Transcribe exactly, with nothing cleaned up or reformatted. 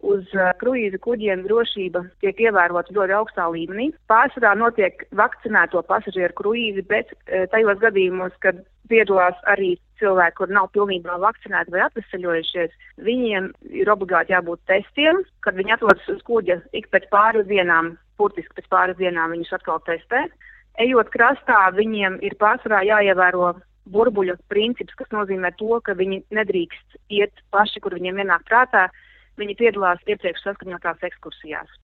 uz kruīza kuģiem drošība tiek ievērota ļoti augstā līmenī. Pārsvarā notiek vakcinēto pasažieru kruīzi, bet tajos gadījumos, kad piedalās arī cilvēki, kur nav pilnībā vakcinēti vai atveseļojušies, viņiem ir obligāti jābūt testiem, kad viņi atrodas uz kuģa ik pēc pāris dienām, burtiski pēc pāris dienām viņus atkal testē. Ejot krastā, viņiem ir pārsvarā jāievēro burbuļu princips, kas nozīmē to, ka viņi nedrīkst iet paši, kur viņiem ienāk prātā, viņi piedalās iepriekš saskaņotās ekskursijās.